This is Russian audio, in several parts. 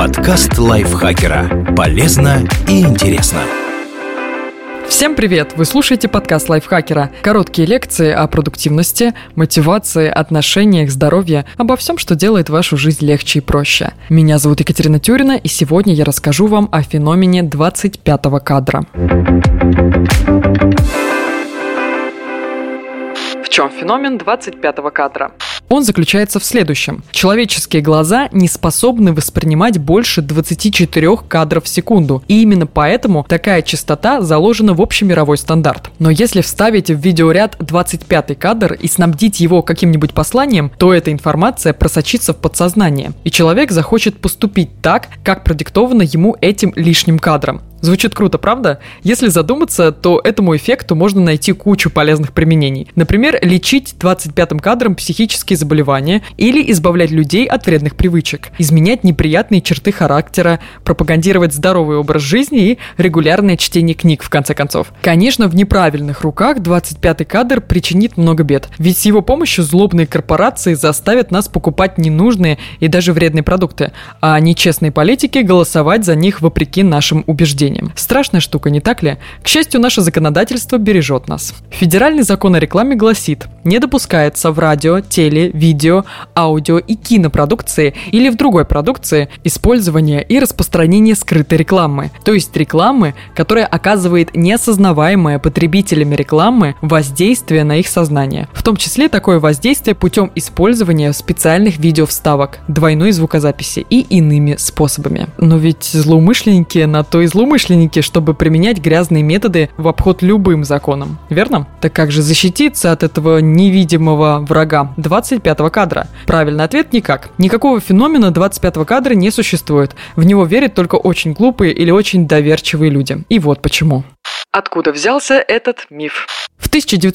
Подкаст лайфхакера. Полезно и интересно. Всем привет! Вы слушаете подкаст лайфхакера. Короткие лекции о продуктивности, мотивации, отношениях, здоровье, обо всем, что делает вашу жизнь легче и проще. Меня зовут Екатерина Тюрина, и сегодня я расскажу вам о феномене 25-го кадра. В чем феномен 25-го кадра? Он заключается в следующем. Человеческие глаза не способны воспринимать больше 24 кадров в секунду. И именно поэтому такая частота заложена в общемировой стандарт. Но если вставить в видеоряд 25-й кадр и снабдить его каким-нибудь посланием, то эта информация просочится в подсознание. И человек захочет поступить так, как продиктовано ему этим лишним кадром. Звучит круто, правда? Если задуматься, то этому эффекту можно найти кучу полезных применений. Например, лечить 25-м кадром психические заболевания или избавлять людей от вредных привычек, изменять неприятные черты характера, пропагандировать здоровый образ жизни и регулярное чтение книг, в конце концов. Конечно, в неправильных руках 25-й кадр причинит много бед, ведь с его помощью злобные корпорации заставят нас покупать ненужные и даже вредные продукты, а нечестные политики голосовать за них вопреки нашим убеждениям. Страшная штука, не так ли? К счастью, наше законодательство бережет нас. Федеральный закон о рекламе гласит: не допускается в радио, теле, видео, аудио и кинопродукции или в другой продукции использование и распространение скрытой рекламы, то есть рекламы, которая оказывает неосознаваемое потребителями рекламы воздействие на их сознание. В том числе такое воздействие путем использования специальных видеовставок, двойной звукозаписи и иными способами. Но ведь злоумышленники на то и злоумышленники, чтобы применять грязные методы в обход любым законам, верно? Так как же защититься от этого невидимого врага 25-го кадра? Правильный ответ – никак. Никакого феномена 25-го кадра не существует. В него верят только очень глупые или очень доверчивые люди. И вот почему. Откуда взялся этот миф? В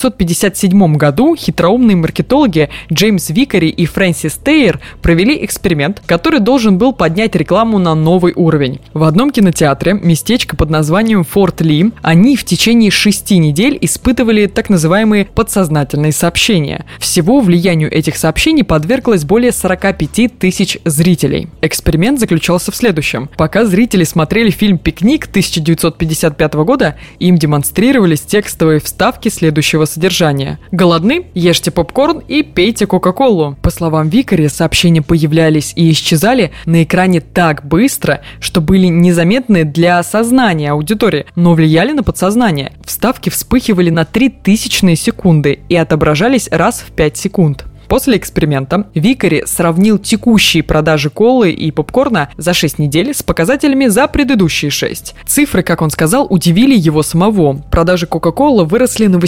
1957 году хитроумные маркетологи Джеймс Викари и Фрэнсис Тейер провели эксперимент, который должен был поднять рекламу на новый уровень. В одном кинотеатре, местечко под названием Форт Ли, они в течение 6 недель испытывали так называемые подсознательные сообщения. Всего влиянию этих сообщений подверглось более 45 тысяч зрителей. Эксперимент заключался в следующем. Пока зрители смотрели фильм «Пикник» 1955 года, им демонстрировались текстовые вставки следующего содержания. Голодны? Ешьте попкорн и пейте кока-колу. По словам Викари, сообщения появлялись и исчезали на экране так быстро, что были незаметны для сознания аудитории, но влияли на подсознание. Вставки вспыхивали на 0,003 секунды и отображались раз в 5 секунд. После эксперимента Викари сравнил текущие продажи колы и попкорна за 6 недель с показателями за предыдущие 6. Цифры, как он сказал, удивили его самого. Продажи Кока-Колы выросли на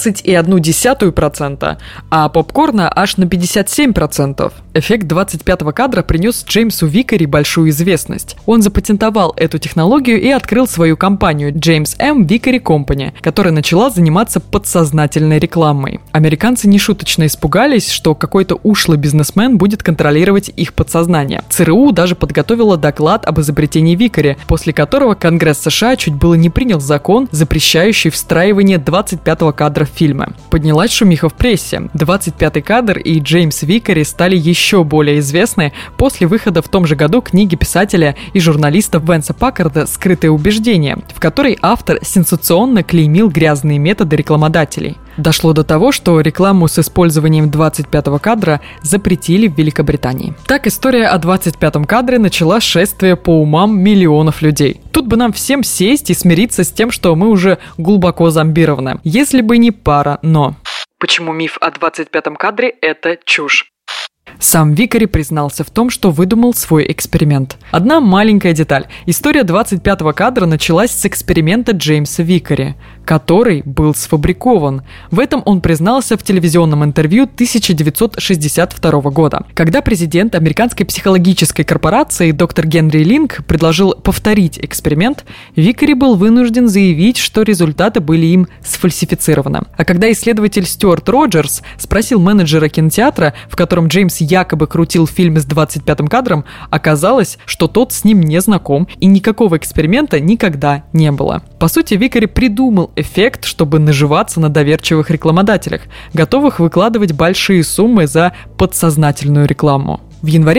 18,1%, а попкорна аж на 57%. Эффект 25-го кадра принес Джеймсу Викари большую известность. Он запатентовал эту технологию и открыл свою компанию James M. Vicary Company, которая начала заниматься подсознательной рекламой. Американцы нешуточно испугались, что какой-то ушлый бизнесмен будет контролировать их подсознание. ЦРУ даже подготовила доклад об изобретении Викари, после которого Конгресс США чуть было не принял закон, запрещающий встраивание 25-го кадра в фильмы. Поднялась шумиха в прессе. 25-й кадр и Джеймс Викари стали еще более известны после выхода в том же году книги писателя и журналиста Венса Паккарда «Скрытые убеждения», в которой автор сенсационно клеймил грязные методы рекламодателей. Дошло до того, что рекламу с использованием 25-го кадра запретили в Великобритании. Так история о 25-м кадре начала шествие по умам миллионов людей. Тут бы нам всем сесть и смириться с тем, что мы уже глубоко зомбированы. Если бы не пара «но». Почему миф о 25-м кадре – это чушь? Сам Викари признался в том, что выдумал свой эксперимент. Одна маленькая деталь. История 25-го кадра началась с эксперимента Джеймса Викари, который был сфабрикован. В этом он признался в телевизионном интервью 1962 года. Когда президент американской психологической корпорации доктор Генри Линк предложил повторить эксперимент, Викари был вынужден заявить, что результаты были им сфальсифицированы. А когда исследователь Стюарт Роджерс спросил менеджера кинотеатра, в котором Джеймс якобы крутил фильм с 25-м кадром, оказалось, что тот с ним не знаком и никакого эксперимента никогда не было. По сути, Викари придумал эффект, чтобы наживаться на доверчивых рекламодателях, готовых выкладывать большие суммы за подсознательную рекламу. В январе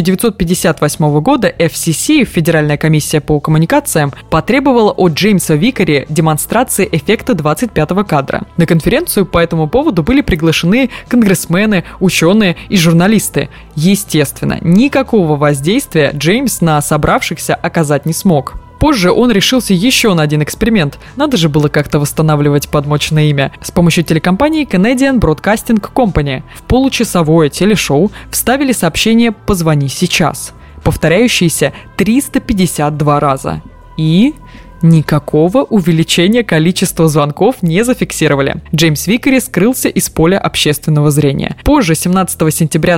1958 года FCC, Федеральная комиссия по коммуникациям, потребовала от Джеймса Викари демонстрации эффекта 25-го кадра. На конференцию по этому поводу были приглашены конгрессмены, ученые и журналисты. Естественно, никакого воздействия Джеймс на собравшихся оказать не смог. Позже он решился еще на один эксперимент. Надо же было как-то восстанавливать подмоченное имя. С помощью телекомпании Canadian Broadcasting Company в получасовое телешоу вставили сообщение «Позвони сейчас», повторяющееся 352 раза. И никакого увеличения количества звонков не зафиксировали. Джеймс Викари скрылся из поля общественного зрения. Позже, 17 сентября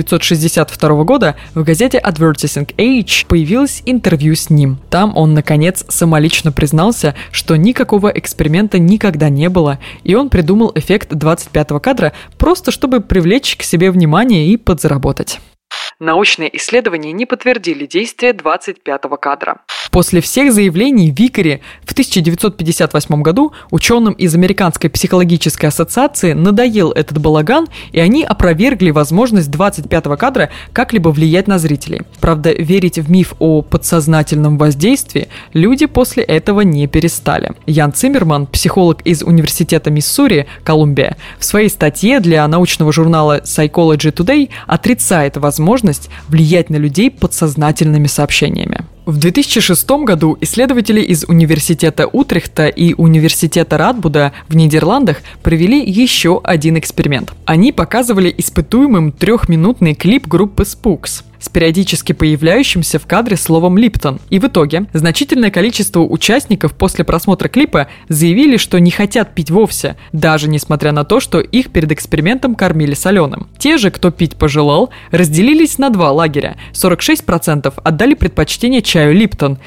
1962 года, в газете Advertising Age появилось интервью с ним. Там он, наконец, самолично признался, что никакого эксперимента никогда не было, и он придумал эффект 25-го кадра просто чтобы привлечь к себе внимание и подзаработать. Научные исследования не подтвердили действие 25-го кадра. После всех заявлений Викари в 1958 году ученым из Американской психологической ассоциации надоел этот балаган, и они опровергли возможность 25-го кадра как-либо влиять на зрителей. Правда, верить в миф о подсознательном воздействии люди после этого не перестали. Ян Циммерман, психолог из Университета Миссури, Колумбия, в своей статье для научного журнала Psychology Today отрицает возможность влиять на людей подсознательными сообщениями. В 2006 году исследователи из Университета Утрехта и Университета Радбуда в Нидерландах провели еще один эксперимент. Они показывали испытуемым 3-минутный клип группы Spooks с периодически появляющимся в кадре словом «Липтон». И в итоге значительное количество участников после просмотра клипа заявили, что не хотят пить вовсе, даже несмотря на то, что их перед экспериментом кормили соленым. Те же, кто пить пожелал, разделились на 2 лагеря. 46% отдали предпочтение чаю «Липтон»,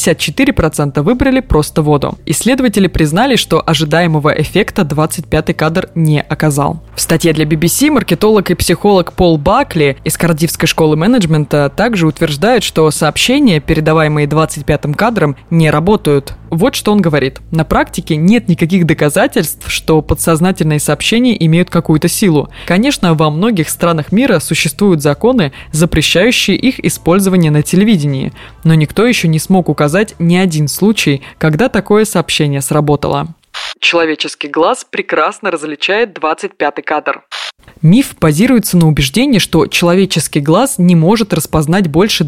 54% выбрали просто воду. Исследователи признали, что ожидаемого эффекта 25-й кадр не оказал. В статье для BBC маркетолог и психолог Пол Бакли из Кардифской школы менеджмента также утверждает, что сообщения, передаваемые 25-м кадром, не работают. Вот что он говорит. На практике нет никаких доказательств, что подсознательные сообщения имеют какую-то силу. Конечно, во многих странах мира существуют законы, запрещающие их использование на телевидении, но никто еще не смог указать ни один случай, когда такое сообщение сработало. Человеческий глаз прекрасно различает 25-й кадр. Миф базируется на убеждении, что человеческий глаз не может распознать больше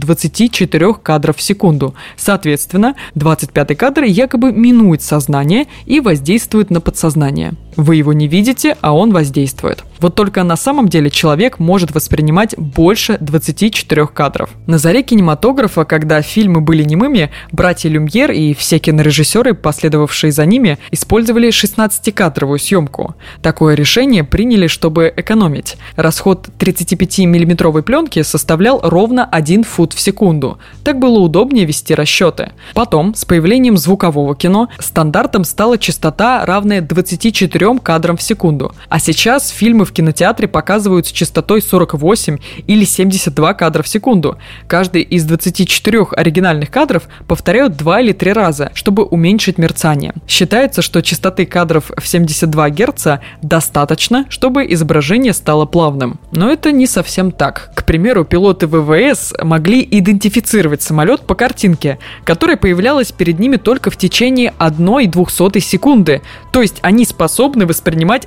24 кадров в секунду. Соответственно, 25-й кадр якобы минует сознание и воздействует на подсознание. Вы его не видите, а он воздействует. Вот только на самом деле человек может воспринимать больше 24 кадров. На заре кинематографа, когда фильмы были немыми, братья Люмьер и все кинорежиссеры, последовавшие за ними, использовали 16-кадровую съемку. Такое решение приняли, чтобы экономить. Расход 35-миллиметровой пленки составлял ровно 1 фут в секунду. Так было удобнее вести расчеты. Потом, с появлением звукового кино, стандартом стала частота, равная 24 кадрам в секунду. А сейчас фильмы в кинотеатре показывают с частотой 48 или 72 кадра в секунду. Каждый из 24 оригинальных кадров повторяют 2 или 3 раза, чтобы уменьшить мерцание. Считается, что частоты кадров в 72 Гц достаточно, чтобы изображение стало плавным. Но это не совсем так. К примеру, пилоты ВВС могли идентифицировать самолет по картинке, которая появлялась перед ними только в течение 1/200 секунды. То есть они способны воспринимать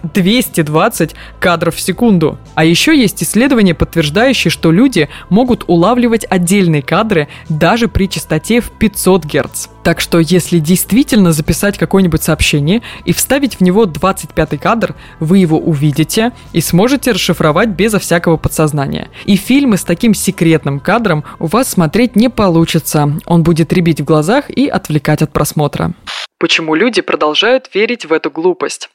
220 кадров в секунду. А еще есть исследования, подтверждающие, что люди могут улавливать отдельные кадры даже при частоте в 500 Гц. Так что если действительно записать какое-нибудь сообщение и вставить в него 25-й кадр, вы его увидите и сможете расшифровать безо всякого подсознания. И фильмы с таким секретным кадром у вас смотреть не получится. Он будет рябить в глазах и отвлекать от просмотра. Почему люди продолжают верить в эту глупость?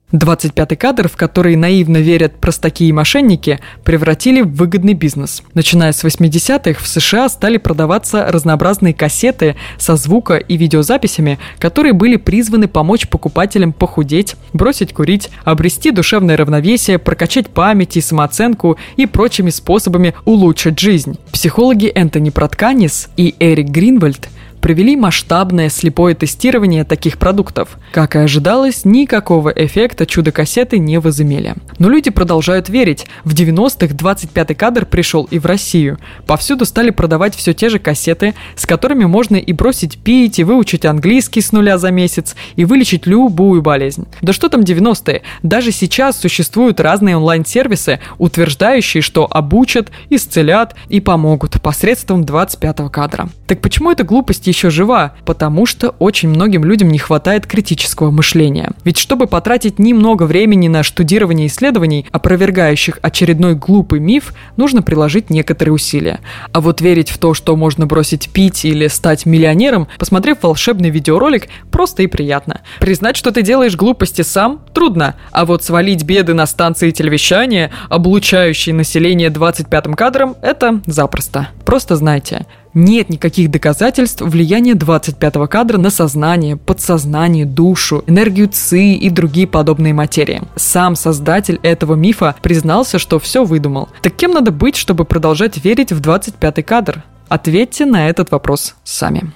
25-й кадр, в который наивно верят простаки и мошенники, превратили в выгодный бизнес. Начиная с 80-х в США стали продаваться разнообразные кассеты со звуко- и видеозаписями, которые были призваны помочь покупателям похудеть, бросить курить, обрести душевное равновесие, прокачать память и самооценку и прочими способами улучшить жизнь. Психологи Энтони Протканис и Эрик Гринвальд провели масштабное слепое тестирование таких продуктов. Как и ожидалось, никакого эффекта чудо-кассеты не возымели. Но люди продолжают верить. В 90-х 25-й кадр пришел и в Россию. Повсюду стали продавать все те же кассеты, с которыми можно и бросить пить, и выучить английский с нуля за месяц, и вылечить любую болезнь. Да что там 90-е? Даже сейчас существуют разные онлайн-сервисы, утверждающие, что обучат, исцелят и помогут посредством 25-го кадра. Так почему эта глупость еще жива? Потому что очень многим людям не хватает критического мышления. Ведь чтобы потратить немного времени на штудирование исследований, опровергающих очередной глупый миф, нужно приложить некоторые усилия. А вот верить в то, что можно бросить пить или стать миллионером, посмотрев волшебный видеоролик, просто и приятно. Признать, что ты делаешь глупости сам, трудно. А вот свалить беды на станции телевещания, облучающие население 25-м кадром, это запросто. Просто знайте, нет никаких доказательств влияния 25-го кадра на сознание, подсознание, душу, энергию ЦИ и другие подобные материи. Сам создатель этого мифа признался, что все выдумал. Так кем надо быть, чтобы продолжать верить в 25-й кадр? Ответьте на этот вопрос сами.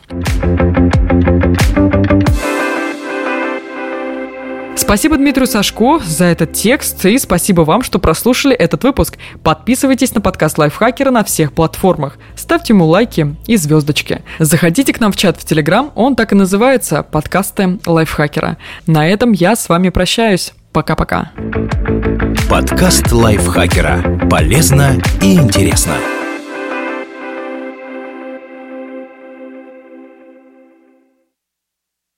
Спасибо Дмитрию Сашко за этот текст, и спасибо вам, что прослушали этот выпуск. Подписывайтесь на подкаст Лайфхакера на всех платформах, ставьте ему лайки и звездочки. Заходите к нам в чат в Телеграм, он так и называется – подкасты Лайфхакера. На этом я с вами прощаюсь. Пока-пока. Подкаст Лайфхакера. Полезно и интересно.